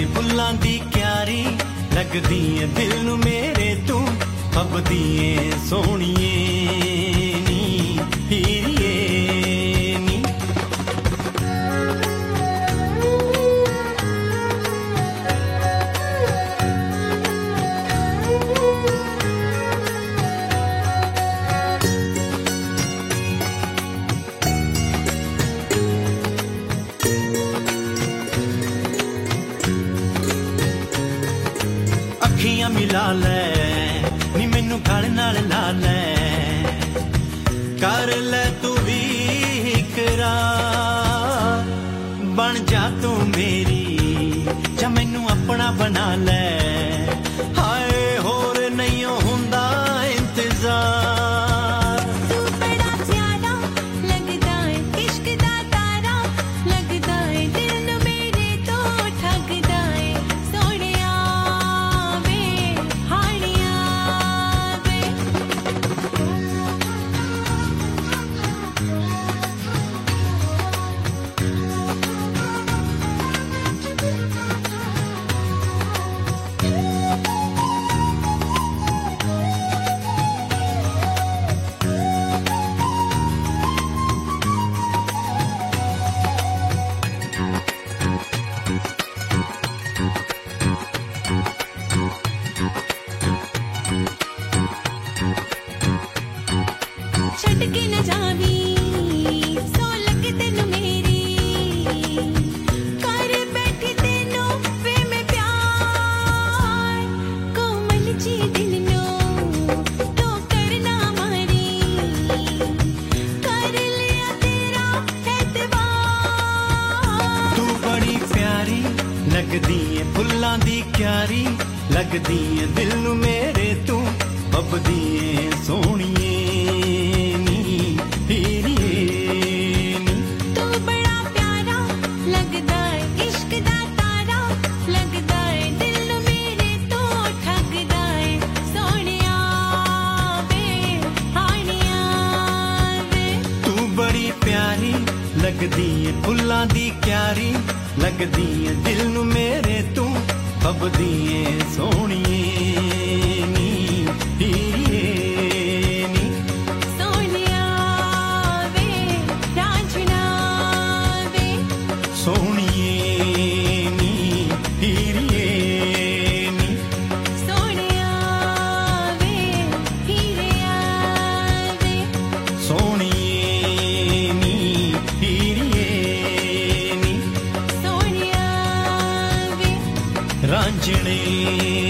फुल्लां दी क्यारी लगदी ऐ दिल नू मेरे तू फबदी ऐ सोहणीए नी हीरिए नी। अखियां मिला लै नी मैनू गल नाल ला लै कर लै तू भी इकरार बन जा तू मेरी जा मैनू अपना बना लै हाय होर नहीं हुंदा इंतजार। तू बड़ा प्यारा लगदा है इश्क दा तारा लगदा है दिल नू मेरे तो ठगदा है सोहणिया वे हाणिया वे। छड़ के न जावी सो लग तेनू मेरी कर बैठी तेनू वे मैं प्यार कोमल जी दिल नो तो करना मारी कर लिया तेरा एतबार। तू बड़ी प्यारी लगदी ऐ फुल्लां दी क्यारी लगदी ऐ दिल नू मेरे तू फबदी ऐ सोहणीए नी हीरिए नी। तू बड़ा प्यारा लगदा है इश्क दा तारा लगदा है दिल नू मेरे तो ठगदा है सोहणिया वे हाणिया वे। तू बड़ी प्यारी लगदी ऐ फुल्लां दी क्यारी लगदी ऐ दिल नू मेरे तू फबदी ऐ सोहणीए नी हीरिए नी। सोहणिया वे रांझणा वे सोहणीए नी हीरिए नी। सोहणिया वे हीरिया वे सोहणीए नी हीरिए नी। सोहणिया वे रांझणे